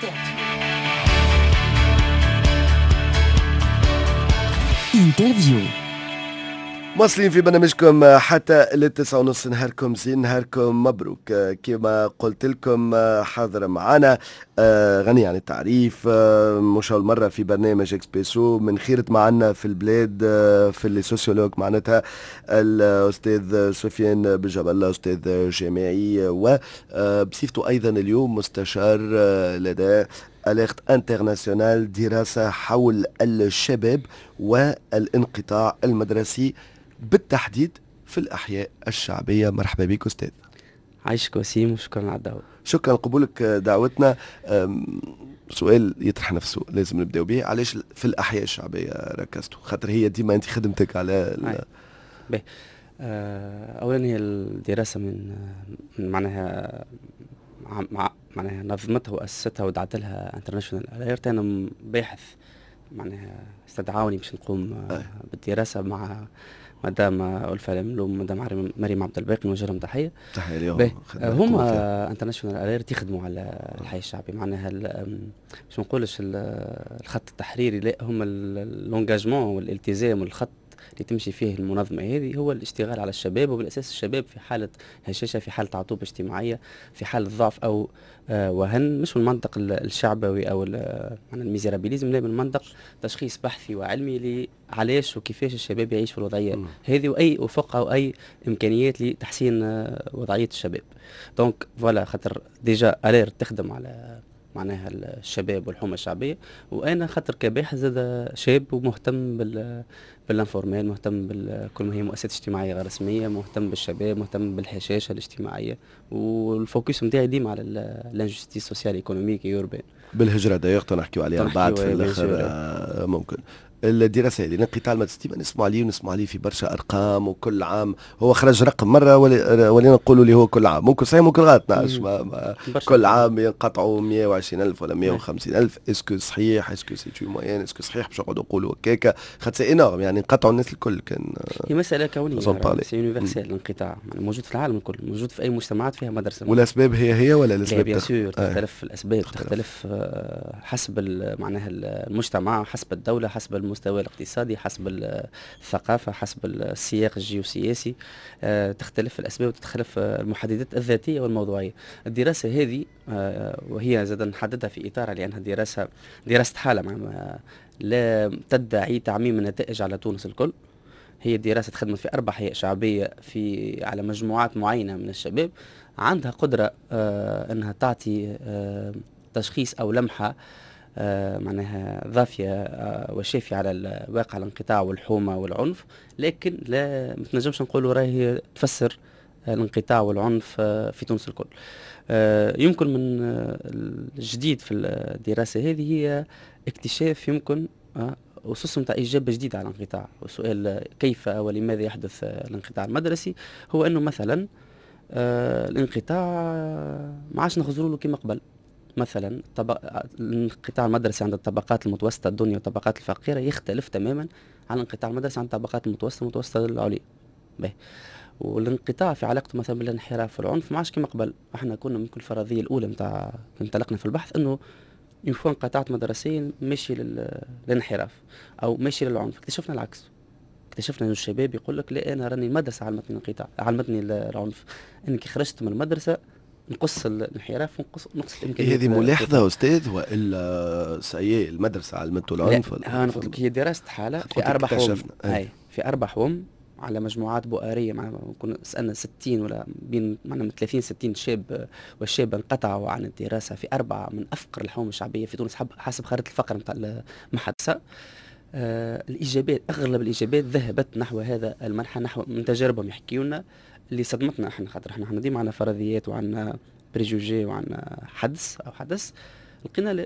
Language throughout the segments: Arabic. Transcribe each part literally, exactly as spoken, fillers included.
انترفيو. مواصلين في برنامجكم حتى للتسعة ونص. نهاركم زين، نهاركم مبروك. كما قلت لكم حاضر معنا غني عن التعريف، مش أول مرة في برنامج اكسبريسو، من خيرة معنا في البلاد في اللي سوسيولوج معناتها الأستاذ سفيان بجاب الله، أستاذ جامعي وبصفته أيضا اليوم مستشار لدى أليرت انترناسيونال، دراسة حول الشباب والانقطاع المدرسي بالتحديد في الأحياء الشعبية. مرحبا بك أستاذ. عايشك وسيم وشكرا على الدعوة. شكرا قبولك دعوتنا. سؤال يطرح نفسه لازم نبدأ به، علاش في الأحياء الشعبية ركزتوا؟ خاطر هي ديما أنت خدمتك على ال... أولا هي الدراسة من معناها مع معناها نظمتها وأسستها ودعت لها انترناشونال أليرت. أنا باحث معناها استدعوني باش نقوم أي. بالدراسة مع مدام ألفا الملوم، مدام مريم عبد الباقي، نوجه لهم تحية. تحية اليوم. هما انترناشونال أليرت يخدموا على الحي الشعبي، معناها باش ما نقولش الخط التحريري، لا، هما اللونجاجمون والالتزام والخط اللي تمشي فيه المنظمة هذه هو الاشتغال على الشباب، وبالأساس الشباب في حالة هشاشة، في حالة عطوبة اجتماعية، في حالة ضعف أو آه وهن، مش من المنطق الشعبوي أو الميزيرابيليزم، لا، من منطق تشخيص بحثي وعلمي لي علاش وكيفاش الشباب يعيش في الوضعية م. هذه، وأي أفق أو أي إمكانيات لتحسين آه وضعية الشباب. دونك فوالا، خاطر ديجا أليرت تخدم على معناها الشباب والحومة الشعبية، وأنا خاطر كباحث زاد شاب ومهتم بال بالانفورمال، مهتم بكل ما هي مؤسسات اجتماعية غير رسمية، مهتم بالشباب، مهتم بالهشاشة الاجتماعية، والفوكس نتاعي ديما على الانجستيس سوسيال ايكونوميك يوربان. بالهجرة دايرة نحكيو عليها بعد في الآخر ممكن. الدراسة هذه الانقطاع المدرسي نسمع عليه ونسمع عليه في برشا أرقام، وكل عام هو خرج رقم مرة ولينا نقولوا لي هو كل عام، ممكن صحيح ممكن غلط نعرفش، كل عام ينقطعوا مية وعشرين ألف ولا مية وخمسين ألف. اسكو صحيح؟ اسكو سيتو موين؟ اسكو صحيح باش نقعدوا نقولوا هكاكا؟ خاطر سي انورم، يعني انقطعوا الناس الكل. كان هي مسألة كونية، سي يونيفرسال. الانقطاع موجود في العالم الكل، موجود في أي مجتمعات فيها مدرسة. والأسباب هي هي ولا الأسباب بيان سور تختلف؟ الأسباب تختلف حسب معناها المجتمع، حسب الدولة، حسب المستوى الاقتصادي، حسب الثقافة، حسب السياق الجيوسياسي. أه تختلف الأسباب وتختلف المحددات الذاتية والموضوعية. الدراسة هذه أه وهي زاد نحددها في إطارها لأنها دراسة دراسة حالة، مع لا تدعي تعميم النتائج على تونس الكل. هي دراسة تخدمت في أربع أحياء شعبية في على مجموعات معينة من الشباب، عندها قدرة أه أنها تعطي أه تشخيص أو لمحة آه معناها ضافية آه وشافية على واقع الانقطاع والحومة والعنف، لكن لا متنجمش نقولوا راهي تفسر آه الانقطاع والعنف آه في تونس الكل. آه يمكن من آه الجديد في الدراسة هذه هي اكتشاف يمكن آه أسس نتاع إجابة جديدة على الانقطاع. وسؤال كيف ولماذا يحدث آه الانقطاع المدرسي، هو أنه مثلا آه الانقطاع ما عادش نخزروا له كما قبل. مثلا طبق الانقطاع المدرسي عند الطبقات المتوسطة الدنيا والطبقات الفقيرة يختلف تماما عن الانقطاع المدرسي عند الطبقات المتوسطة المتوسطة العليا. باهي، والانقطاع في علاقته مثلا بالانحراف والعنف ما عادش كما قبل. احنا كنا من كل الفرضية الأولى نتاع انطلقنا في البحث انه ينفون انقطعت مدرسيا ماشي للانحراف او ماشي للعنف. اكتشفنا العكس، اكتشفنا ان الشباب يقول لك لا، انا راني المدرسة علمتني الانقطاع، علمتني العنف، انك خرجت من المدرسة نقص الانحراف ونقص نقص الامكانيات. هذه ملاحظه استاذ والا سي المدرسه علمته العنف؟ لا، انا قلت لك هي دراسه حاله في اربع حوم. اي في اربع حوم على مجموعات بؤريه، مع كنا سالنا ستين ولا بين معنا ثلاثين ستين شاب والشاب انقطعوا عن الدراسه في اربعه من افقر الحوم الشعبيه في تونس حسب خريطه الفقر نتاع المحادثه. آه الاجابات، اغلب الاجابات ذهبت نحو هذا المنحى، نحو من تجاربهم يحكيوا لنا اللي صدمتنا احنا، خاطر احنا احنا ديما عندنا فرضيات وعندنا بريجوجي وعندنا حدث او حدث. لقينا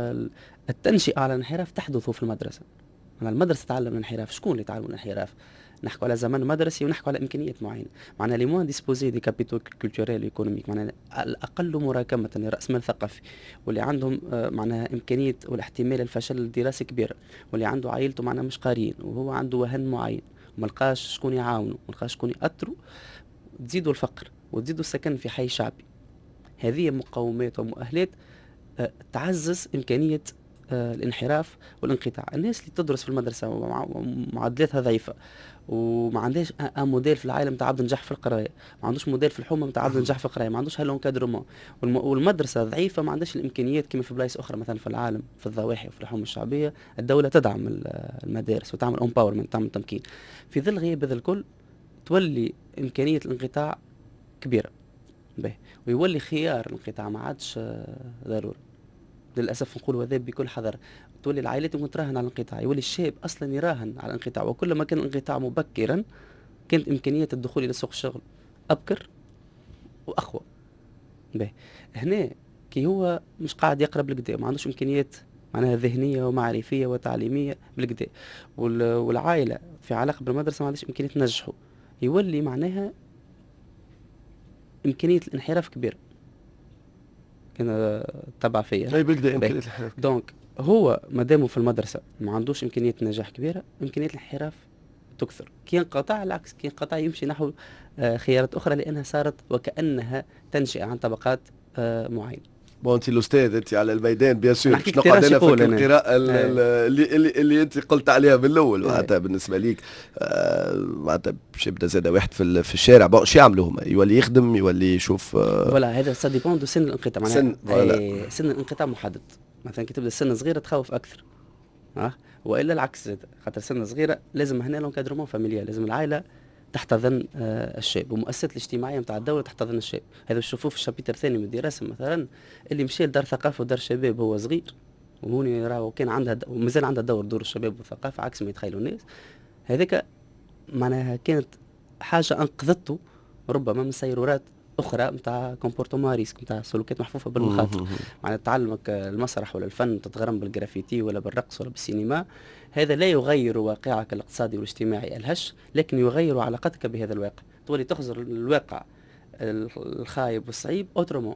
التنشئه على الانحراف تحدث في المدرسه. أنا المدرسه تعلم الانحراف، شكون اللي تعلم الانحراف؟ نحكوا على زمان مدرسي ونحكوا على امكانيات معينه، معناها لي موان ديسبوزي دي كابيتو كولتوريل ايكونوميك، معناها الاقل مراكمه لراس مال ثقافي، واللي عندهم معناها امكانيه والاحتمال الفشل الدراسي كبيره، واللي عنده عائلته معناها مش قاريين وهو عنده وهن معين وما لقاش شكون يعاونه، ما لقاش شكون ياثروا، تزيدوا الفقر وتزيدوا السكن في حي شعبي. هذه مقومات ومؤهلات آه، تعزز إمكانية آه، الانحراف والانقطاع. الناس اللي تدرس في المدرسة ومعدلاتها ضعيفة وما عندهاش ان موديل في العالم تاع عبد نجح في القرايه، ما عندوش موديل في الحومه تاع عبد نجح في القرايه، ما عندوش هالون كادرومون، والمدرسه ضعيفه ما عندهاش الامكانيات كما في بلايص اخرى مثلا في العالم في الضواحي وفي الحومه الشعبيه. الدوله تدعم المدارس وتعمل امباورمنت، تعمل تمكين. في ظل غياب هذا الكل تولي امكانيه الانقطاع كبيره به، ويولي خيار الانقطاع ما عادش ضروري. للاسف نقول هذا بكل حذر. تولي العائلات ممكن تراهن على الانقطاع، يولي الشاب اصلا يراهن على الانقطاع، وكلما كان الانقطاع مبكرا كانت امكانيه الدخول الى سوق الشغل ابكر واقوى. به هنا كي هو مش قاعد يقرا بالكدا، ما عندوش امكانيات معناها ذهنيه ومعرفيه وتعليميه بالكدا، والعائله في علاقه بالمدرسه ما عندهاش امكانيه تنجحه، يولي معناها امكانيه الانحراف كبيره. كان تبع فيا اي بالكدا امكانيه الانحراف. دونك هو مادامه في المدرسه ما عندوش امكانيه نجاح كبيره، امكانيه الانحراف تكثر. كي ينقطع العكس، كي ينقطع يمشي نحو خيارات اخرى لانها صارت وكانها تنشئ عن طبقات معينه. بون انت الاستاذ انت على الميدان بيان سور، باش نقعد انا في القراءه اللي, اللي اللي انت قلت عليها بالاول. معناتها بالنسبه ليك معناتها باش يبدا زاد واحد في في الشارع، بون شو يعملوا هما؟ يولي يخدم، يولي يشوف فوالا. هذا سا ديبون دو سن الانقطاع. سن معناها سن الانقطاع محدد. مثلا كي تبدا السن صغيره تخوف اكثر، ها، والا العكس زاد، خاطر سن صغيره لازم هنا لونكادرومون فاميليال، لازم العائله تحتضن آه الشاب، والمؤسسات الاجتماعيه نتاع الدوله تحتضن الشاب. هذا نشوفوه في الشابيتر الثاني من الدراسه مثلا، اللي مشى لدار ثقافه ودار شباب وهو صغير، وهوني راهو كان عندها د... ومازال عندها دور دور الشباب والثقافه عكس ما يتخيلوا الناس. هذاك معناها كانت حاجه انقذته ربما من سيرورات اخرى نتاع كومبورتومون ريسك، نتاع سلوكات محفوفه بالمخاطر. معناها تعلمك المسرح ولا الفن تتغرم بالجرافيتي ولا بالرقص ولا بالسينما، هذا لا يغير واقعك الاقتصادي والاجتماعي الهش، لكن يغير علاقتك بهذا الواقع. تولي تخزر الواقع الخايب والصعيب اوترومون.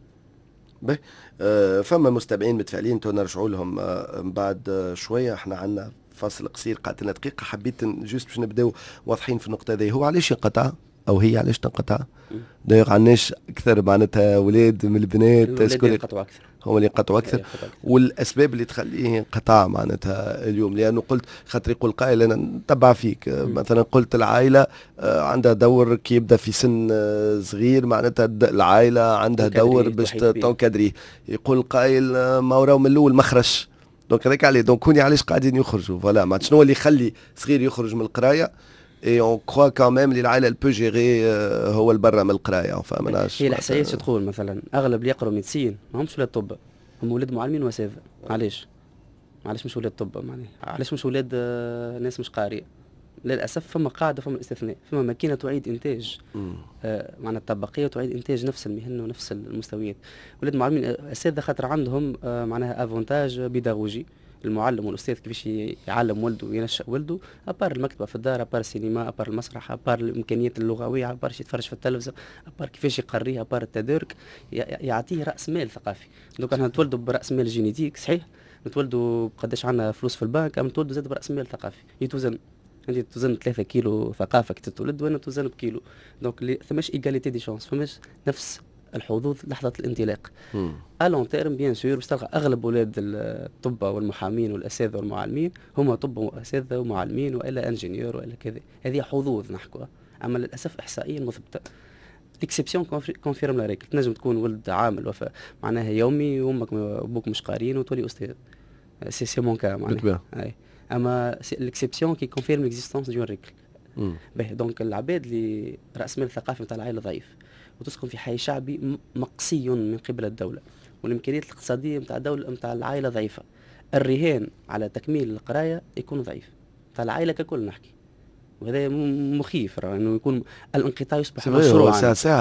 به آه فما مستمعين متفائلين تو نرجعوا لهم آه بعد آه شويه. احنا عندنا فاصل قصير قاعد لنا دقيقه، حبيت جوست باش نبداو واضحين في النقطه هذه. هو علاش ينقطع او هي علاش تنقطع؟ داير عندناش اكثر معناتها اولاد من البنات شكون ينقطعوا اكثر؟ هم اللي ينقطعوا اكثر. والاسباب اللي تخليه ينقطع معناتها اليوم، لانه قلت خاطر يقول قائل انا نتبع فيك م. مثلا قلت العائله عندها دور كي يبدا في سن صغير، معناتها العائله عندها دور باش تنكادريه. يقول قائل ما وراه من الاول مخرج، دونك هذاك عليه. دونك كوني علاش قاعدين يخرجوا فوالا، ما شنو اللي يخلي صغير يخرج من القرايه؟ اي اون كوا كان ميم اللي العائله البو جيري هو البرا من القرايه. فمناش هي الاحصائيات تقول مثلا اغلب اللي يقروا ميديسين ماهمش ولاد طب، هم ولاد معلمين واساتذه. علاش؟ علاش مش ولاد طب؟ معناها علاش مش ولاد ناس مش قاريه؟ للاسف فما قاعده، فما استثناء، فما ماكينه تعيد انتاج آه معناها الطبقيه تعيد انتاج نفس المهن ونفس المستويات. ولاد معلمين اساتذه خاطر عندهم آه معناها افونتاج بيداغوجي. المعلم والاستاذ كيفاش يعلم ولده وينشأ ولده، ابار المكتبه في الدار، ابار السينما، ابار المسرح، ابار الامكانيات اللغويه، ابار يتفرج في التلفزه، ابار كيفاش يقريه، ابار التدارك، يعطيه راس مال ثقافي. دوك احنا نتولدوا براس مال جينيتيك صحيح، نتولدوا بقداش عندنا فلوس في البنك، اما نتولدوا زاد براس مال ثقافي يتوزن. انت توزن ثلاثة كيلو ثقافه كي تتولد، وانا توزن بكيلو. دونك فماش ايغاليتي دي شانس، فماش نفس الحظوظ لحظه الانطلاق. الون تيرم بيان سور باش تلقى اغلب اولاد الطب والمحامين والاساتذه والمعلمين هما طب واساتذه ومعلمين والا انجينيور والا كذا. هذه حظوظ نحكوها، اما للاسف احصائيا مثبته. الاكسبسيون كونفيرم لا ريكل. تنجم تكون ولد عامل وفاء معناها يومي وامك وابوك مش قاريين وتولي استاذ، سي سي مون كا معناها. اي اما الاكسبسيون كي كونفيرم اكزيستونس ديون ريكل. باهي دونك العباد اللي راس مال الثقافي نتاع العائله ضعيف وتسكن في حي شعبي مقصي من قبل الدولة، والإمكانيات الاقتصادية نتاع الدولة نتاع العائلة ضعيفة، الرهان على تكميل القراية يكون ضعيف نتاع العائلة ككل نحكي. وهذا مخيف انه يكون الانقطاع يصبح مشروعا. ساعة ساعة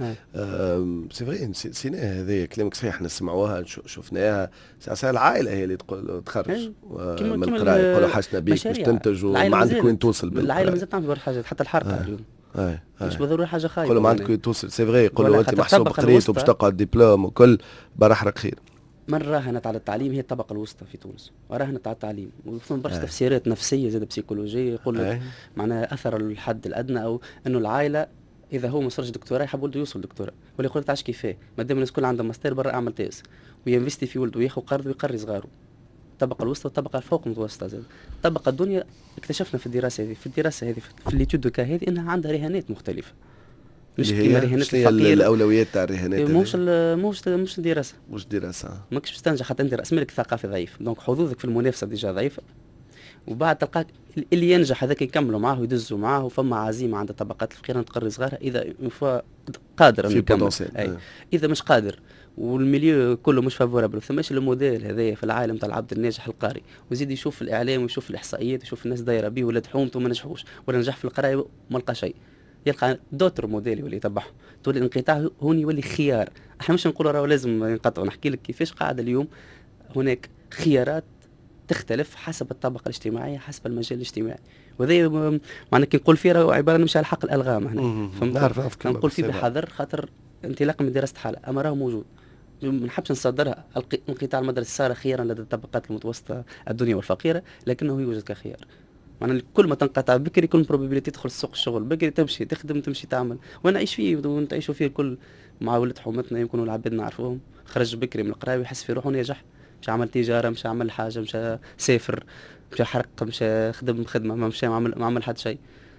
سي فري سينا هذه كلامك صحيح، نسمعوها شفناها. ساعة ساعة العائلة هي اللي تقول تخرج من القراية، يقولوا حاجنا بيك باش تنتج وما عندك وين توصل بالقراية. العائلة مازالت تعمل برشا حاجات، حتى الحركة اليوم اي مش ضروري حاجه خايبه. كل ما عندك توصل سي فري، يقولوا انت محسوب قريت وباش تقعد دبلوم وكل برحرك خير. من راهنت على التعليم هي الطبقه الوسطى في تونس، وراهنت على التعليم وثم برشا تفسيرات نفسية زاد بسيكولوجية يقول لك معناها اثر الحد الادنى او انه العائله اذا هو ما صارش دكتوراه يحب ولده يوصل دكتوراه، ولا يقول تعرفش كيفاه، ما دام الناس كل عندها ماستر برا اعمل تيس، وينفستي في ولده وياخذ قرض ويقري صغاره. الطبقه الوسطى والطبقه الفوق المتوسطه زاد. الطبقه الدنيا اكتشفنا في الدراسه هذه في الدراسه هذه في الليتود كا هذه انها عندها رهانات مختلفه. مش كيما رهانات الفقير. الاولويات تاع الرهانات مش مش مش الدراسه. مش دراسه. ماكش باش تنجح حتى انت راس مالك الثقافي ضعيف، دونك حظوظك في المنافسه ديجا ضعيفه. وبعد تلقاك اللي ينجح هذاك يكملوا معاه ويدزوا معاه، وفما عزيمه عند الطبقات الفقيره تقري صغارها اذا قادر انه يكمل. اذا مش قادر والميليو كله مش فافورابل، ثماش الموديل هذايا في العالم تاع العبد الناجح القاري، ويزيد يشوف الاعلام ويشوف الاحصائيات ويشوف الناس دايره بيه ولاد حومته وما نجحوش، ولا نجح في القرايه ما لقى شيء، يلقى دوتر موديل يولي يتبعهم، تولي الانقطاع هون يولي خيار. احنا مش نقولوا راه لازم ينقطعوا، نحكي لك كيفاش قاعد اليوم هناك خيارات تختلف حسب الطبقه الاجتماعيه حسب المجال الاجتماعي، وهذا معنى كي نقول فيه عباره نمشي على حق الالغام هنا. فهمت؟ نقول فيه بحذر خاطر انطلاقا من دراسه حاله، اما راه موجود. ما نحبش نصدرها انقطاع المدرسه صار خيارا لدى الطبقات المتوسطه الدنيا والفقيره، لكنه يوجد كخيار. معنى كل ما تنقطع بكري كل بروبابيليتي تدخل سوق الشغل بكري، تمشي تخدم تمشي تعمل، ونعيش فيه ونعيشوا فيه الكل مع ولد حومتنا. يمكن العباد نعرفوهم خرج بكري من القرايه ويحس في روحه نجح، مش عمل تجاره، مش عمل حاجه، مش سافر، مش حرق، مش خدم خدمه، ما مشى ما عمل ما عمل حتى شيء.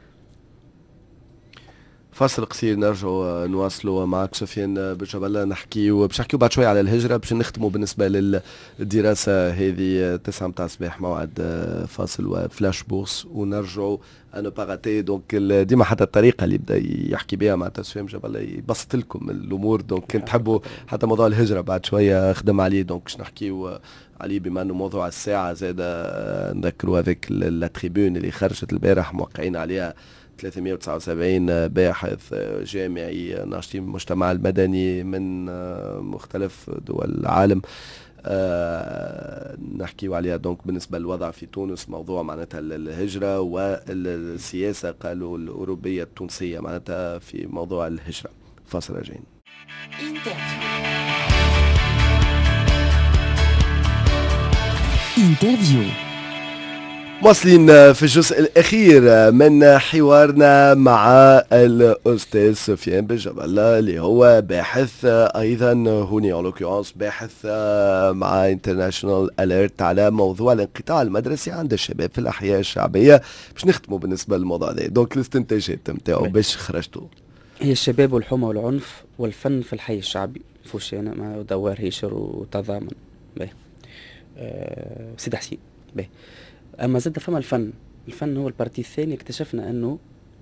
فاصل قصير نرجعوا نواصلوا معك سفيان بجبل، نحكيو باش نحكيو بعد شوي على الهجره، باش نختموا بالنسبه للدراسه هذه تسعة متاع الصباح موعد فاصل وفلاش بورس، ونرجعوا انا باغاتي. دونك ديما حتى الطريقه اللي بدا يحكي بها مع سفيان بجبل يبسط لكم الامور. دونك كنت تحبوا حتى موضوع الهجره بعد شويه خدم عليه، دونك باش نحكيو عليه بما انه موضوع الساعه زاد. نذكروا هذيك التريبون اللي خرجت البارح موقعين عليها ثلاثمئة وتسعة وسبعين باحث جامعي ناشطين المجتمع المدني من مختلف دول العالم. أه نحكي عليها. دونك بالنسبة للوضع في تونس، موضوع معناتها الهجرة والسياسة قالوا الأوروبية التونسية معناتها في موضوع الهجرة. فاصل راجعين. انترفيو. واصلين في الجزء الأخير من حوارنا مع الأستاذ سفيان بجبل اللي هو باحث أيضا هوني أون لوكيونس باحث مع انترناشونال أليرت على موضوع الانقطاع المدرسي عند الشباب في الأحياء الشعبية. باش نختموا بالنسبة للموضوع ده. دونك الاستنتاجات نتاعو باش خرجتوا هي الشباب والحمى والعنف والفن في الحي الشعبي فوشينا مع دوار هيشر وتضامن. باهي أه سيد حسين. باهي اما زاد فما الفن. الفن هو البارتي الثاني. اكتشفنا انه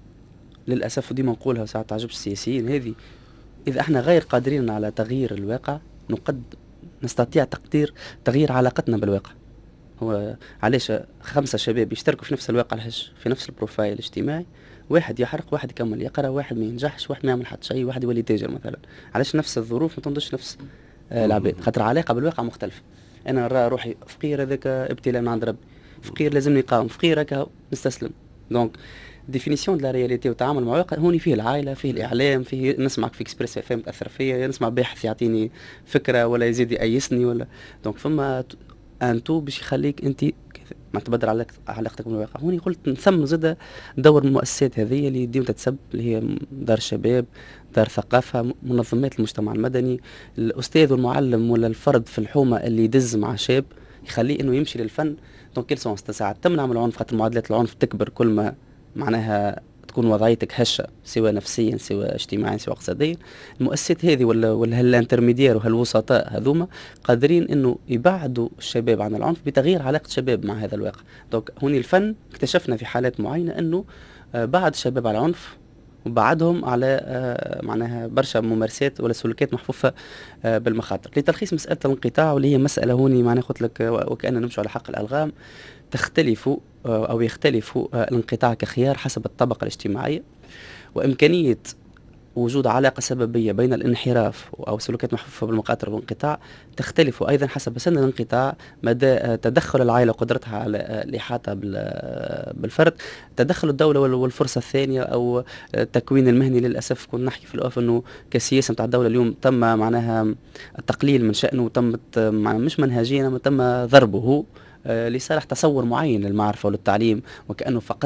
للاسف وديما نقولها ساعه تعجبش السياسيين هذه، اذا احنا غير قادرين على تغيير الواقع نقد نستطيع تقدير تغيير علاقتنا بالواقع. هو علاش خمسه شباب يشتركوا في نفس الواقع الهش في نفس البروفايل الاجتماعي، واحد يحرق، واحد يكمل يقرا، واحد ما ينجحش، واحد ما يعمل حتى شيء، واحد يولي تاجر مثلا. علاش نفس الظروف ما تنضش نفس آه العباد؟ خاطر علاقه بالواقع مختلفه. انا نرى روحي فقير، هذاك ابتلاء من عند ربي. فقير لازمني نقاوم، فقير هكا نستسلم. دونك ديفينيسيون دو لا رياليتي وتعامل مع الواقع هوني فيه العائله، فيه الاعلام، فيه نسمعك في اكسبريس اف ام تاثر فيا، نسمع باحث يعطيني فكره ولا يزيد يأيسني ولا. دونك فما انتو باش يخليك انت ما تبدل على علاقتك بالواقع. هوني قلت نثم زاد دور المؤسسات هذه اللي ديما تتسب، اللي هي دار الشباب، دار ثقافه، منظمات المجتمع المدني، الاستاذ والمعلم ولا الفرد في الحومه اللي يدز مع شاب يخليه انه يمشي للفن. دونك كيل سونس تساعد تمنع من العنف، خاطر معدلات العنف تكبر كل ما معناها تكون وضعيتك هشه، سواء نفسيا سواء اجتماعيا سواء اقتصاديا. المؤسسات هذه ولا ولا هالانترميدير وهالوسطاء هذوما قادرين انه يبعدوا الشباب عن العنف بتغيير علاقه الشباب مع هذا الواقع. دونك هوني الفن اكتشفنا في حالات معينه انه بعد الشباب على العنف وبعدهم على معناها برشا ممارسات ولا سلوكيات محفوفه بالمخاطر. لتلخيص مساله الانقطاع واللي هي مساله هوني معناها قلت لك وكأننا نمشي على حق الالغام، تختلف او يختلف الانقطاع كخيار حسب الطبقه الاجتماعيه، وامكانيه وجود علاقه سببيه بين الانحراف او سلوكيات محفوفه بالمخاطر والانقطاع تختلف ايضا حسب سن الانقطاع، مدى تدخل العائله وقدرتها على الاحاطه بالفرد، تدخل الدوله والفرصه الثانيه او التكوين المهني. للاسف كنا نحكي في الاوف انه كسياسه نتاع الدوله اليوم تم معناها التقليل من شانه، وتمت مش منهجيا انما تم ضربه لصالح تصور معين للمعرفه وللتعليم، وكانه فقط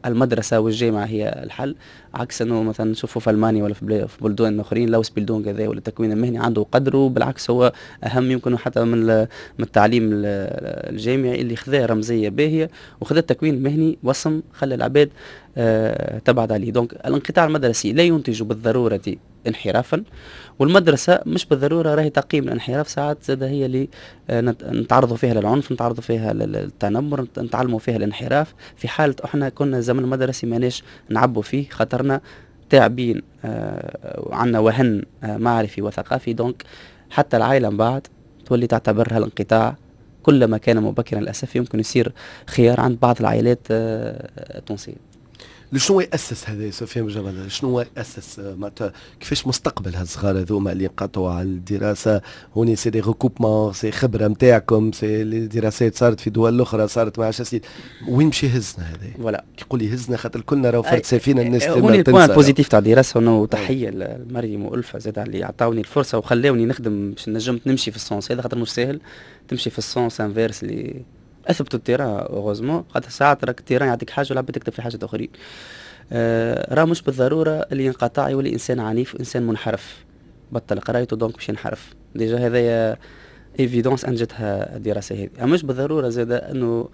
المدرسة والجامعة هي الحل، عكس أنه مثلا نشوفوا في ألمانيا ولا في بلدان أخرين لو سبيلدون كذا ولا التكوين المهني عنده قدره، بالعكس هو أهم يمكن حتى من من التعليم الجامعي اللي خذا رمزية باهية وخذا التكوين المهني وصم خلى العباد أه تبعد عليه. دونك الانقطاع المدرسي لا ينتج بالضرورة انحرافا، والمدرسة مش بالضرورة راهي تقييم الانحراف، ساعات زاد هي اللي نتعرضوا فيها للعنف، نتعرضوا فيها للتنمر، نتعلموا فيها الانحراف. في حالة احنا كنا زمن المدرسي ماناش نعبوا فيه خاطرنا تعبين آه وعنا وهن آه معرفي وثقافي، دونك حتى العائلة من بعد تولي تعتبرها الانقطاع كلما كان مبكرا للأسف يمكن يصير خيار عند بعض العائلات آه التونسية. شنو يأسس هذا سفيان جبل؟ شنو يأسس معناتها كيفاش مستقبل هالصغار هذوما اللي انقطعوا على الدراسة؟ هوني سي دي ريكوبمون، سي خبرة نتاعكم، سي الدراسات صارت في دول أخرى، صارت مع شاسين، وين مشي هزنا هذا؟ ولا يقول لي هزنا خاطر كلنا راهو فرد سفينة الناس تنسى. هوني البوان بوزيتيف تاع الدراسة، انه تحية لمريم وألفة زاد اللي عطاوني الفرصة وخلاوني نخدم باش نجمت نمشي في السونس هذا، خاطر مش سهل تمشي في السونس انفيرس اللي اثبتوا التيران اوغوزمون، خاطر ساعات راك التيران يعطيك حاجة والعباد تكتب في حاجة أخرين. آه راه مش بالضرورة اللي ينقطع يولي إنسان عنيف وإنسان منحرف، بطل قرايته دونك باش ينحرف، ديجا هذايا ايفيدونس أنجتها الدراسة هذه. مش بالضرورة زاد أنه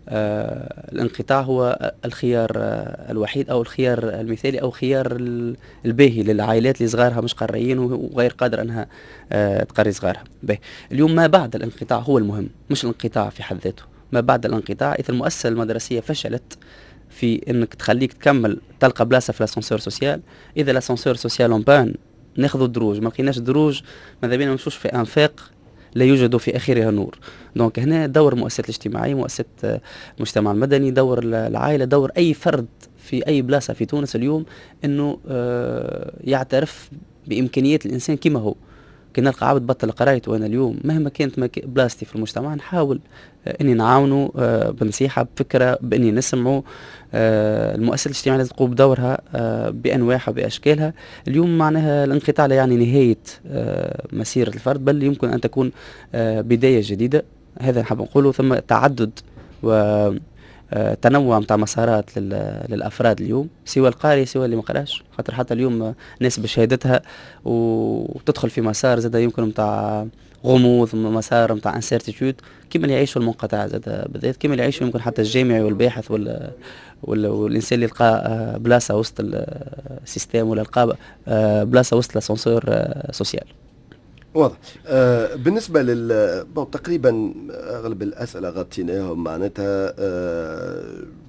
آه الانقطاع هو الخيار آه الوحيد أو الخيار المثالي أو خيار الباهي للعائلات اللي صغارها مش قاريين وغير قادر أنها آه تقري صغارها. باهي اليوم ما بعد الانقطاع هو المهم، مش الانقطاع في حد ذاته. ما بعد الانقطاع إذا المؤسسة المدرسية فشلت في انك تخليك تكمل تلقى بلاصه في الاسانسور سوسيال، اذا الاسانسور سوسيال اون بان ناخذوا الدروج، ما لقيناش دروج ماذا بينا نمشوش في انفاق لا يوجد في اخرها نور. دونك هنا دور المؤسسات الاجتماعيه، مؤسسه المجتمع المدني، دور العائله، دور اي فرد في اي بلاصه في تونس اليوم انه آه يعترف بامكانيات الانسان كما هو. كي نلقى عبد بطل قرايته وانا اليوم مهما كانت مك... بلاستي في المجتمع نحاول آه اني نعاونه آه بنصيحه بفكره باني نسمعه. آه المؤسسه الاجتماعيه لازم تقوم بدورها آه بانواعها وباشكالها. اليوم معناها الانقطاع لا يعني نهايه آه مسيره الفرد، بل يمكن ان تكون آه بدايه جديده. هذا نحب نقوله. ثم تعدد و آه تنوع متاع مسارات للافراد اليوم، سوى القارئ سوى اللي ما قراش، خاطر حتى اليوم ناس بشهادتها وتدخل في مسار زاد يمكن متاع غموض، مسار متاع انسيرتيتود كيما اللي يعيشوا المنقطع زاد بالذات، كيما اللي يعيشوا يمكن حتى الجامعي والباحث ولا ولا والانسان اللي يلقى بلاصه وسط السيستم ولا يلقى بلاصه وسط الاسانسور سوسيال. واضح. آه بالنسبة لل بون تقريبا أغلب الأسئلة غطيناهم معناتها. آه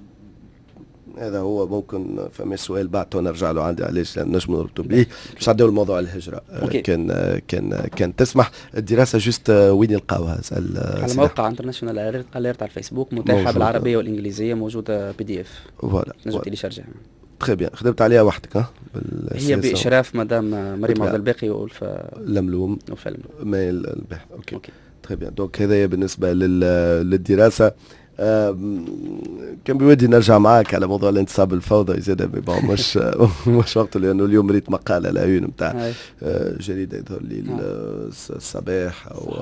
هذا هو ممكن فما سؤال بعد نرجع له عندي علاش نجم نربطوا به باش نعديو الموضوع الهجرة. آه كان آه كان كان تسمح الدراسة جوست آه وين يلقاوها؟ على موقع انترناشونال اليرت على الفيسبوك، متاحة بالعربية والإنجليزية، موجودة بي دي اف فوالا نجم تيليشارجيها. تخي بيان. خدمت عليها وحدك ها؟ هي بإشراف مدام مريم عبد الباقي وألفة لملوم وفلم ما الباحث. اوكي, أوكي. تخي بيان. دونك هذايا بالنسبة للدراسة. آه كان بودي نرجع معاك على موضوع الانتصاب الفوضوي زاد مش مش وقته، لانه اليوم ريت مقاله لا يون نتاع آه جريده يظهر لي الصباح او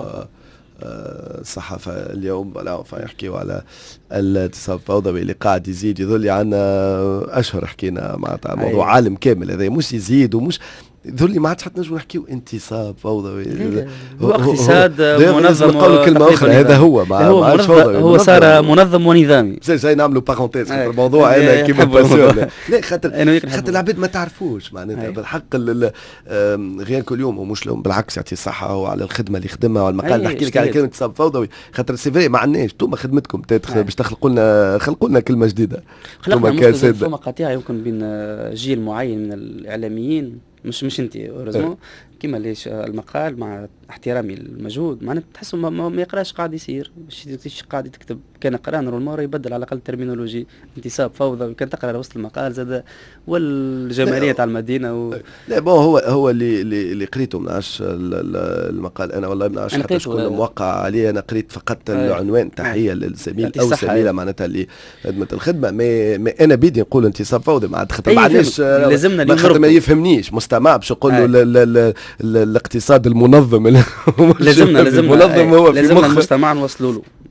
الصحافه اليوم لا فيحكيوا على الانتصاب الفوضوي اللي قاعد يزيد. يظهر لي عنا اشهر حكينا مع موضوع عالم كامل هذا مش يزيد ومش يظهر لي ما عادش حتى نجم نحكيو انتصاب فوضوي. هو اقتصاد منظم نقولوا كلمه اخرى. هذا هو ما هو, هو صار منظم ونظامي. زي نعملوا بارونتيز خاطر الموضوع هنا كيما باسيون. لا خاطر خاطر العباد ما تعرفوش معناتها بالحق غير كل يوم ومش لهم بالعكس يعطي الصحه وعلى الخدمه اللي يخدمها والمقال نحكي لك على كلمه انتصاب فوضوي خاطر سي فري ما عندناش انتم خدمتكم باش تخلقوا لنا خلقوا لنا كلمه جديده. خلقنا مفهوم قطيع يمكن بين جيل معين من الاعلاميين، مش مش انت اوريزمون كيما ليش المقال مع احترامي المجهود معناتها تحسوا ما, ما يقراش قاعد يصير باش قاعد تكتب. كان قرا نورمال يبدل على الاقل الترمينولوجي انتصاب فوضى، كان تقرا وسط المقال زاد والجماليه تاع المدينه و... لا بون هو هو اللي اللي قريته من عش المقال انا والله ما نعرفش حتى شكون موقع عليه. انا قريت فقط العنوان تحيه للزميل او سميله معناتها اللي خدمه الخدمه. ما, ما انا بدي نقول انتصاب فوضى مع خاطر معليش لازمنا اليوم ما يفهمنيش مستمع باش نقول له الاقتصاد المنظم لازمنا لازمنا المنظم هو في لازمنا المجتمع نوصلوا له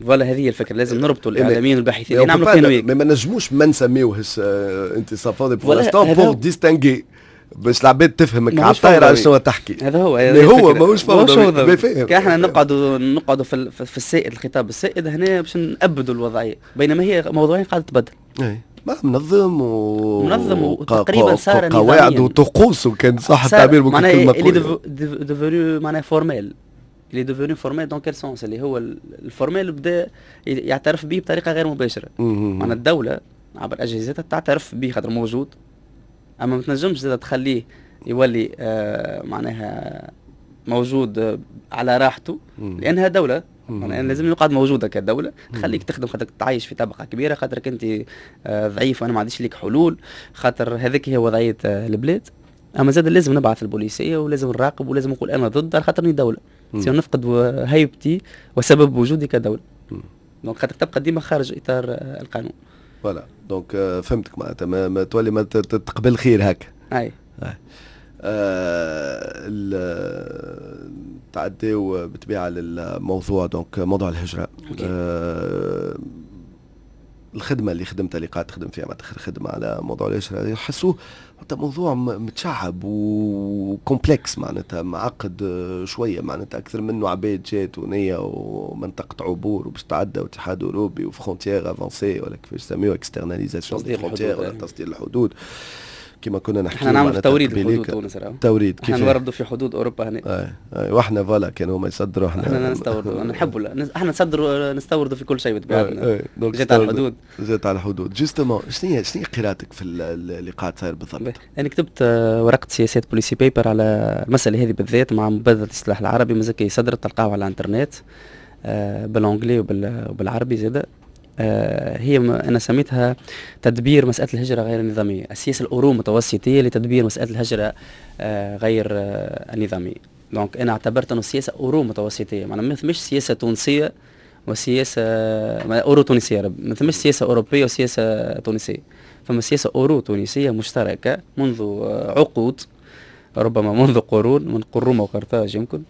فوالا هذه الفكره، لازم نربطوا الاعلاميين والباحثين اللي نعملوا فينا ويك. ما نجموش ما نسميوهش انتصاب فوضوي بور بور ديستانغي باش العباد تفهمك على الطايره شنو تحكي. هذا هو اللي هو ماهوش فوضى. كي احنا نقعدوا نقعدوا في, في السائد، الخطاب السائد هنا باش نأبدوا الوضعيه، بينما هي موضوعين قاعده تبدل. اي ما منظم و منظم وتقريبا صار قواعد وطقوس، وكان صح التعبير ممكن كلمه اللي ديفوني معناها فورميل، اللي ديفوني فورميل دون كيل سونس، اللي هو الفورميل بدا يعترف به بطريقه غير مباشره. معناها الدوله عبر اجهزتها تعترف به خاطر موجود، اما ما تنجمش زاد تخليه يولي آه معناها موجود آه على راحته، لانها دوله. يعني لازم يقعد موجوده كدوله، تخليك تخدم خاطر تعيش في طبقه كبيره، خاطرك انت آه ضعيف وانا ما عنديش ليك حلول، خاطر هذيك هي وضعيه آه البلاد. اما زاد لازم نبعث البوليسيه ولازم نراقب ولازم نقول انا ضد على خاطرني دوله، سير نفقد هيبتي وسبب وجودي كدوله. دونك خاطر تبقى ديما خارج اطار آه القانون. فوالا دونك فهمتك معناتها ما, ما تولي ما تقبل خير هكا. اي آه تعديو بطبيعه للموضوع، دونك موضوع الهجره. آه الخدمه اللي خدمتها اللي قاعد تخدم فيها معناتها خدمه على موضوع الهجره، يحسوه موضوع متشعب وكومبلكس معناتها معقد شويه، معناتها اكثر منه عباد جات ونيه ومنطقه عبور وباش تعدى واتحاد اوروبي وفرونتيير افونسي ولا كيفاش يسميوها اكسترناليزاسيون دي فرونتيير ولا تصدير الحدود كما كنا نحكي. احنا نعمل توريد لحدود تونس، توريد كيف احنا نوردوا في حدود اوروبا هنا. اي اي واحنا فوالا كانوا هما يصدروا، احنا احنا نستوردوا نحبوا احنا نصدروا نستوردوا في كل شيء بطبيعتنا. جات على الحدود جات على الحدود جوستومون. شنو هي شنو هي قراءتك في اللي قاعد صاير بالضبط؟ انا كتبت ورقه سياسات بوليسي بيبر على المساله هذه بالذات مع مبادره الاصلاح العربي، مازال صدرت تلقاوها على الانترنت بالانجلي وبالعربي زاده. آه هي أنا سميتها تدبير مسألة الهجرة غير النظامية، السياسة الأورو متوسطية لتدبير مسألة الهجرة آه غير آه النظامية. دونك أنا اعتبرت أنه السياسة أورو متوسطية، معناها مش سياسة تونسية وسياسة أورو تونسية، مش سياسة أوروبية وسياسة تونسية، فما سياسة أورو تونسية مشتركة منذ آه عقود، ربما منذ قرون، من قرومة وقرطاج يمكن،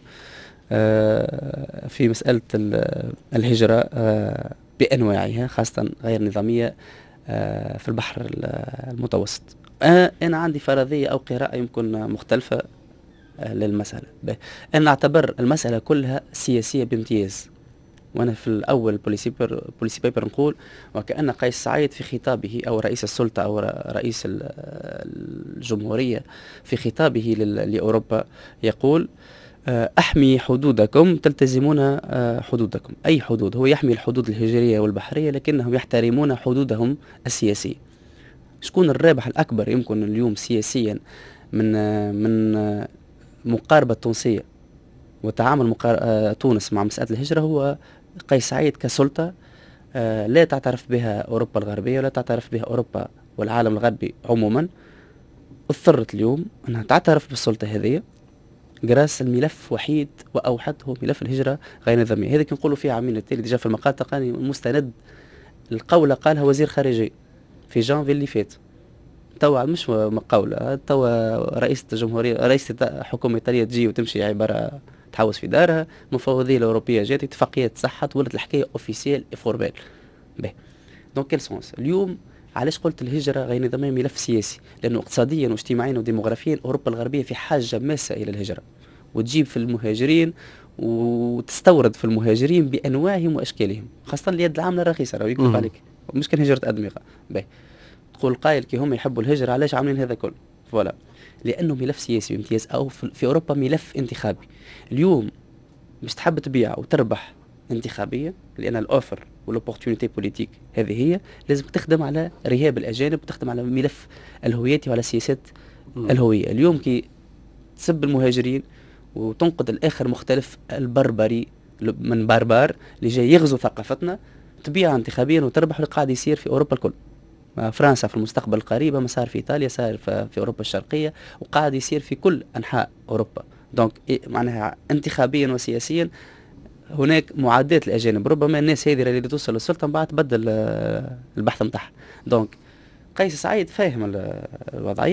آه في مسألة الهجرة آه بأنواعها خاصة غير نظامية آه في البحر المتوسط. آه أنا عندي فرضية أو قراءة يمكن مختلفة آه للمسألة. أنا أعتبر المسألة كلها سياسية بامتياز، وأنا في الأول بوليسي بيبر, بوليسي بيبر نقول وكأن قيس سعيد في خطابه أو رئيس السلطة أو رئيس الجمهورية في خطابه لأوروبا يقول أحمي حدودكم تلتزمون حدودكم. أي حدود؟ هو يحمي الحدود الهجرية والبحرية لكنهم يحترمون حدودهم السياسية. شكون الرابح الأكبر يمكن اليوم سياسيا من من مقاربة تونسية وتعامل مقار... تونس مع مسألة الهجرة؟ هو قيس سعيد كسلطة لا تعترف بها أوروبا الغربية ولا تعترف بها أوروبا والعالم الغربي عموما، اضطرت اليوم أنها تعترف بالسلطة هذه جراس الملف وحيد واوحد هو ملف الهجره غير نظاميه. هذا كنقولوا فيه عامين التالي ديجا في المقال تلقاني المستند القولة قالها وزير خارجية في جانفي اللي فات، توا مش مقولة، توا رئيسة الجمهورية رئيسة حكومة إيطاليا تجي وتمشي عبارة تحوس في دارها، المفوضية الأوروبية جات اتفاقية تصحت ولت الحكاية أوفيسيال فورمال. باهي دونك كيل سونس اليوم علاش قلت الهجرة غير نظامية ملف سياسي؟ لأنه اقتصاديا واجتماعيا وديموغرافيا أوروبا الغربية في حاجة ماسة إلى الهجرة، وتجيب في المهاجرين وتستورد في المهاجرين بأنواعهم وأشكالهم، خاصة اليد العاملة الرخيصة راه يكتب عليك، مش كان هجرة أدمغة. باهي تقول قائل كي هم يحبوا الهجرة علاش عاملين هذا كل؟ فوالا لأنه ملف سياسي بامتياز، أو في أوروبا ملف انتخابي. اليوم مش تحب تبيع وتربح انتخابيا لأن الأوفر والأوبورتونيتي بوليتيك هذه هي لازم تخدم على رهاب الأجانب وتخدم على ملف الهوية وعلى سياسات الهوية. اليوم كي تسب المهاجرين وتنقد الآخر مختلف البربري من باربار اللي جاي يغزو ثقافتنا، تبيع انتخابيا وتربح اللي قاعد يصير في أوروبا الكل. فرنسا في المستقبل القريب ما صار في إيطاليا صار في أوروبا الشرقية وقاعد يصير في كل أنحاء أوروبا. دونك إيه معناها انتخابيا وسياسيا هناك معاداة الأجانب، ربما الناس هذه اللي توصل للسلطة من بعد تبدل البحث متاعها. دونك قيس سعيد فاهم الوضعية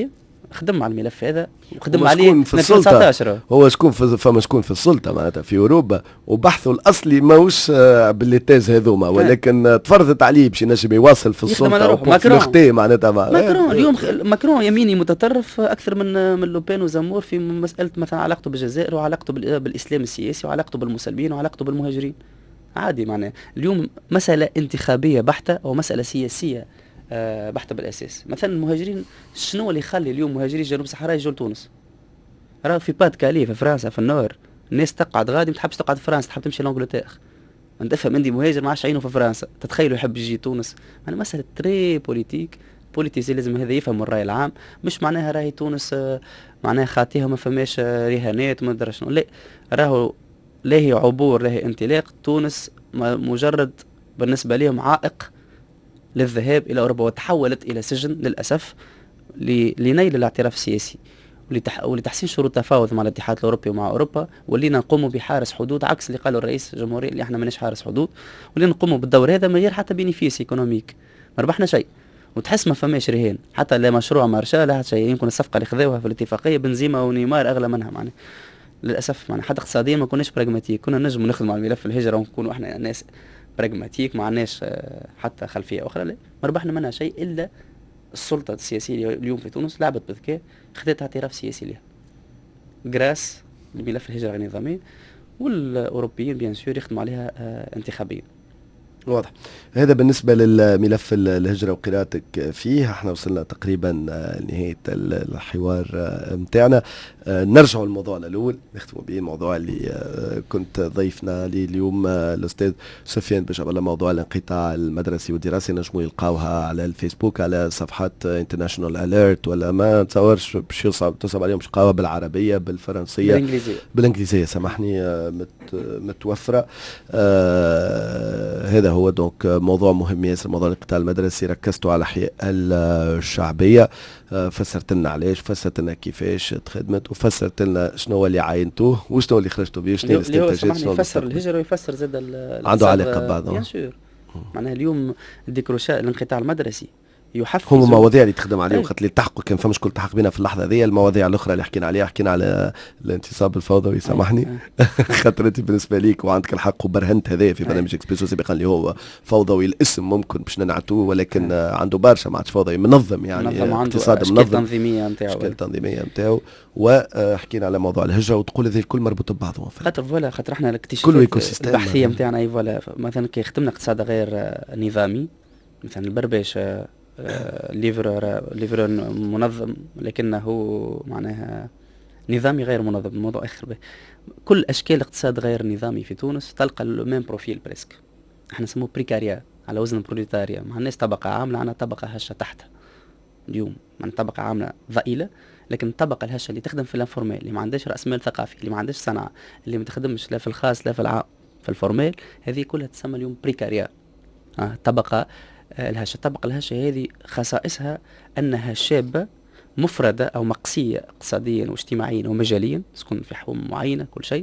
خدم على الملف هذا وخدم هو عليه شكون في من السلطة؟ تسعطاش. هو شكون في فما شكون في السلطة معناتها في أوروبا وبحثه الأصلي ماهوش آه، بالليتاز هذوما، ولكن آه، تفرضت عليه باش ينجم يواصل في يخدم على السلطة روحه. وفي ماكرون. لوختي معناتها مع- ماكرون آه، اليوم خ- ماكرون يميني متطرف اكثر من من لوبين وزمور في مساله مثلا علاقته بالجزائر وعلاقته بال- بالاسلام السياسي وعلاقته بالمسلمين وعلاقته بالمهاجرين. عادي معناه اليوم مساله انتخابيه بحته او مساله سياسيه آه، بحته بالاساس. مثلا المهاجرين شنو اللي يخلي اليوم مهاجري جنوب الصحراء يجوا لتونس؟ راه في باد كالي في فرنسا في النور الناس تقعد غادي ما تحبش تقعد في فرنسا، تحب تمشي لانجلتير. انت تفهم عندي مهاجر ما عادش عينه في فرنسا، تتخيلوا يحب يجي تونس؟ انا مساله تري بوليتيك بوليتيسي، لازم هذا يفهم الراي العام. مش معناها راهي تونس آه، معناها خاطيها ما فماش آه، رهانات وما ادري شنو، لا راهو لا هي عبور لا هي انطلاق. تونس م- مجرد بالنسبه لهم عائق للذهاب الى اوروبا، وتحولت الى سجن للاسف ل- لنيل الاعتراف السياسي ولتح... ولتحسين شروط التفاوض مع الاتحاد الاوروبي ومع اوروبا. ولينا نقوموا بحارس حدود عكس اللي قاله الرئيس الجمهوريه اللي احنا ماناش حارس حدود، ولينا نقوموا بالدور هذا من غير حتى بينيفيس ايكونوميك، ما ربحنا شيء. وتحس ما فماش رهان حتى لا مشروع مارشال لا حتى شيء. يمكن الصفقه اللي خذوها في الاتفاقيه بنزيما ونيمار اغلى منها معناها. للاسف معناها حتى اقتصاديا ما كناش براغماتيك، كنا نجم نخدموا على ملف الهجره ونكونوا احنا ناس براغماتيك ما عندناش آه، حتى خلفيه اخرى. لا ما ربحنا منها شيء الا السلطه السياسيه اليوم في تونس لعبت بذكاء، خذت اعتراف سياسي لها جراس لملف الهجره غير النظاميه، والاوروبيين بيان سور يخدموا عليها آه، انتخابيا. واضح. هذا بالنسبة للملف ال- الهجرة وقراءتك فيه. احنا وصلنا تقريبا آه، لنهاية ال- الحوار آه، متاعنا. آه، نرجع لموضوعنا الأول نختموا به الموضوع اللي آه، كنت ضيفنا لي اليوم آه، الأستاذ سفيان بجبل، موضوع الانقطاع المدرسي والدراسي. نجموا يلقاوها على الفيسبوك على صفحات انترناشونال اليرت، ولا ما تصورش باش يصعب تصعب عليهم يلقاوها بالعربية بالفرنسية بالانجليزيه بالانجليزيه سامحني آه، مت متوفره. آه هذا هو دونك موضوع مهم ياسر، موضوع الانقطاع المدرسي. ركزتوا على الاحياء الشعبيه، آه فسرت لنا علاش، فسرت لنا كيفاش تخدمت، وفسرت لنا شنو هو اللي عاينتوه وشنو اللي خرجتوا به، شنو اللي هو الاستنتاجات، شنو يفسر المستقبل. الهجره ويفسر زاد ال- عنده الاقتصاد، علاقة ببعضه. بيان سور. معناها اليوم الديكروشا الانقطاع المدرسي يحفز هم المواضيع اللي تخدم عليهم، أي. خاطر اللي التحقق كان فماش كل تحقق بينا في اللحظه هذه. المواضيع الاخرى اللي حكينا عليها حكينا على الانتصاب الفوضوي سامحني خاطر انت بالنسبه ليك وعندك الحق وبرهنت هذا في برنامج اكسبريسو سابقا اللي هو فوضوي. الاسم ممكن باش ننعتوه ولكن آه، عنده برشا ما عادش فوضوي، منظم يعني منظم، عنده اقتصاد اشكال منظم، تنظيميه نتاعو. اشكال تنظيميه نتاعو. وحكينا على موضوع الهجره وتقول هذه الكل مربوطه ببعضهم. خاطر فوالا خاطر احنا كله الاكتشافات ايكو سيستم البحثيه يعني. نتاعنا اي فوالا. مثلا كي خدمنا اقتصاد غير آه، نظامي، مثلا البرباش آه، آه، ليفر آه، ليفر منظم لكنه معناها نظامي غير منظم. الموضوع اخر به كل اشكال الاقتصاد غير نظامي في تونس تلقى الميم بروفيل بريسك. احنا نسموه بريكاريا على وزن بروليتاريا. مع الناس طبقه عامله، عندنا طبقه هشه تحتها اليوم، يعني طبقه عامله ضئيله، لكن الطبقه الهشه اللي تخدم في الانفورميل، اللي ما عندهاش راس مال ثقافي، اللي ما عندهاش صنعه، اللي ما تخدمش لا في الخاص لا في العام في الفورميل، هذه كلها تسمى اليوم بريكاريا. آه طبقه آه الهشه. الطبقه الهشه هذه خصائصها انها شابه مفردة أو مقصية اقتصاديا واجتماعيا ومجاليا، تكون في حوم معينة كل شيء،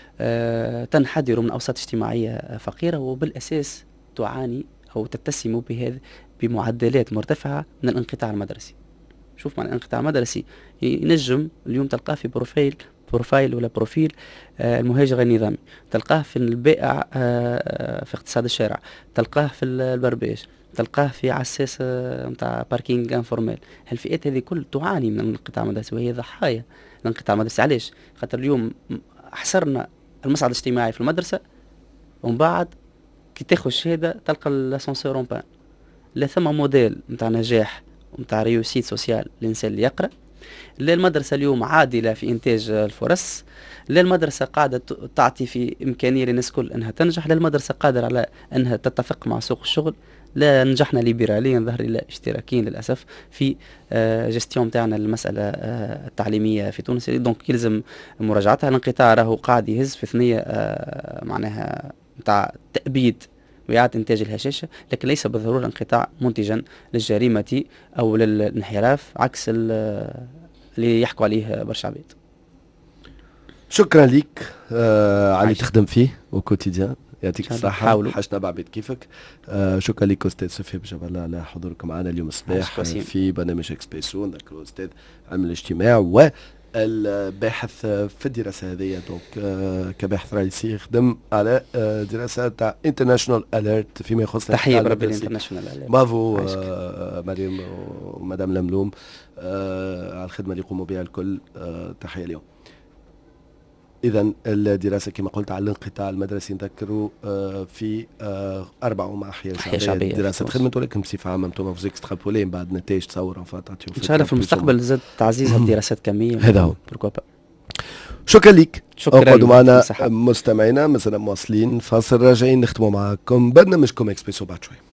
آه تنحدر من أوساط اجتماعية فقيرة، وبالأساس تعاني أو تتسم بهذا بمعدلات مرتفعة من الانقطاع المدرسي. شوف معنى الانقطاع المدرسي ينجم اليوم تلقاه في بروفايل بروفايل ولا بروفيل آه المهاجر غير النظامي، تلقاه في البائع آه في اقتصاد الشارع، تلقاه في البرباش، تلقاه في عساس نتاع باركينغ انفورميل. هالفئات هذه كل تعاني من الانقطاع المدرسي وهي ضحايا الانقطاع المدرسي. علاش؟ خاطر اليوم حصرنا المصعد الاجتماعي في المدرسة، ومن بعد كي تاخذ الشهادة تلقى الاسانسور اون بان. لا ثم موديل نتاع نجاح ونتاع ريوسيت سوسيال الانسان اللي يقرأ. لا المدرسة اليوم عادلة في إنتاج الفرص. لا المدرسة قاعدة تعطي في إمكانية للناس كل أنها تنجح. لا المدرسة قادرة على أنها تتفق مع سوق الشغل. لا نجحنا ليبراليا ظهر لا اشتراكيين للأسف في جستيون متاعنا المسألة آه التعليمية في تونس. دونك يلزم مراجعتها. الانقطاع راهو قاعد يهز في ثنية آه معناها متاع تأبيد وإعادة إنتاج الهشاشة، لكن ليس بالضرورة انقطاع منتجا للجريمة أو للانحراف عكس اللي يحكوا عليه برشا عباد. شكرا لك آه على اللي تخدم فيه وكوتيديان. يعطيك الصحة. حشنا بعبيد كيفك. آه شكرا لك أستاذ سفيان بجبل على حضورك معنا اليوم الصباح في برنامج إكسبريسو. نذكر أستاذ علم الاجتماع والباحث في الدراسة هذه، دونك كباحث رئيسي يخدم على دراسة تاع انترناشونال اليرت فيما يخص تحية بربي الانترناشونال اليرت. برافو مريم ومدام لملوم على الخدمة اللي يقوموا بها الكل. تحية اليوم. إذا الدراسة كما قلت على الانقطاع المدرسي نذكروا في أربع ومع أحياء شعبية دراسة خدمت، ولكن بصفة عامة أنتم في إكسترابولين بعد نتائج تصور إن شاء الله في المستقبل زاد تعزيز الدراسات كمية. هذا هو. شكرا لك. اقعدوا معنا مستمعينا، مثلا مواصلين فاصل، راجعين نختموا معكم برنامجكم إكسبريسو بعد شوي.